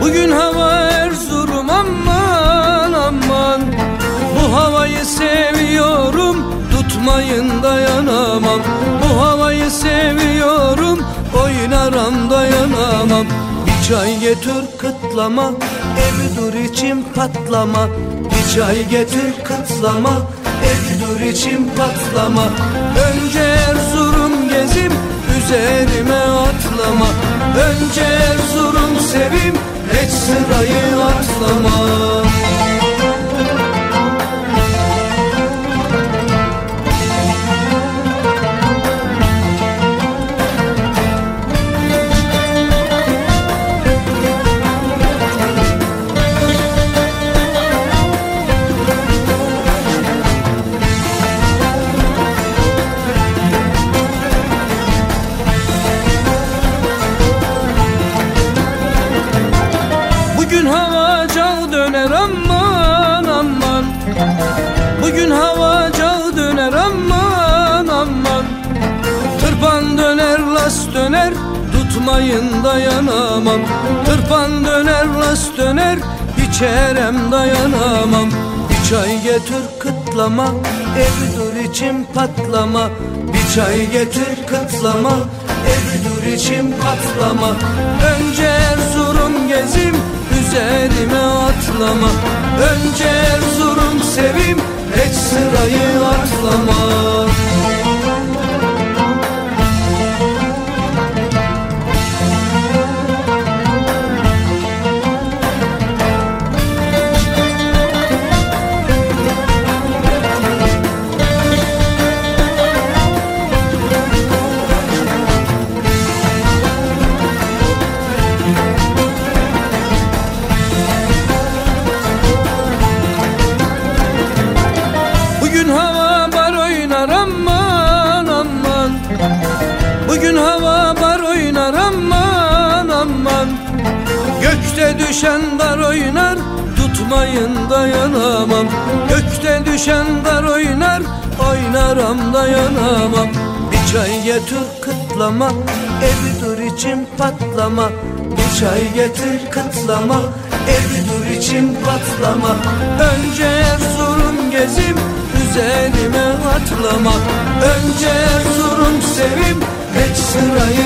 Bugün hava Erzurum, aman aman. Bu havayı seviyorum, tutmayın dayanamam. Bu havayı seviyorum, oynaram dayanamam. Bir çay getir kıtlama, evi dur içim patlama. Bir çay getir kıtlama, evi dur içim patlama. Önce Erzurum gezim, üzerime atlama. Önce Erzurum sevim, hiç sırayı atlama. Bugün hava cağı döner, aman aman. Bugün hava cağı döner, aman aman. Tırpan döner, las döner, tutmayın dayanamam. Tırpan döner, las döner, içerem dayanamam. Bir çay getir kıtlama, evi dur içim patlama. Bir çay getir kıtlama, evi dur içim patlama. Önce Erzurum gezim, üzerime atlama. Önce Erzurum sevim, hiç sırayı atlama. Bugün hava bar oynar, aman aman. Bugün hava bar oynar, aman aman. Gökte düşen dar oynar, tutmayın dayanamam. Gökte düşen dar oynar, oynaram dayanamam. Bir çay getir kıtlama, evi dur içim patlama. Bir çay getir kıtlama, evi dur içim patlama. Önce Erzurum gezim, üzerime atlama. Önce Erzurum sevim, hiç sırayı